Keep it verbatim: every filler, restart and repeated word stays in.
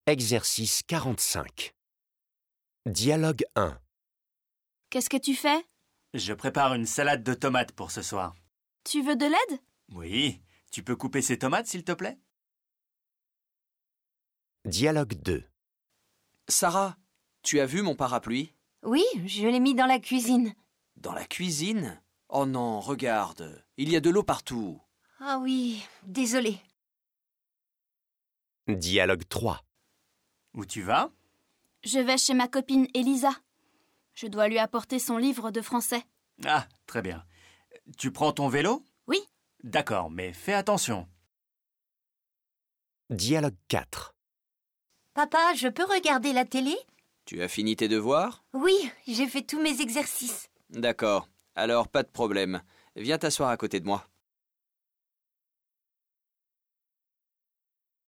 Exercice quarante-cinq. Dialogue un. Qu'est-ce que tu fais? Je prépare une salade de tomates pour ce soir. Tu veux de l'aide? Oui, tu peux couper ces tomates, s'il te plaît? Dialogue deux. Sarah, tu as vu mon parapluie? Oui, je l'ai mis dans la cuisine. Dans la cuisine? Oh non, regarde, il y a de l'eau partout. Ah oui, désolée. Dialogue trois. Où tu vas? Je vais chez ma copine Elisa. Je dois lui apporter son livre de français. Ah, très bien. Tu prends ton vélo? Oui. D'accord, mais fais attention. Dialogue quatre. Papa, je peux regarder la télé? Tu as fini tes devoirs? Oui, j'ai fait tous mes exercices. D'accord, alors pas de problème. Viens t'asseoir à côté de moi.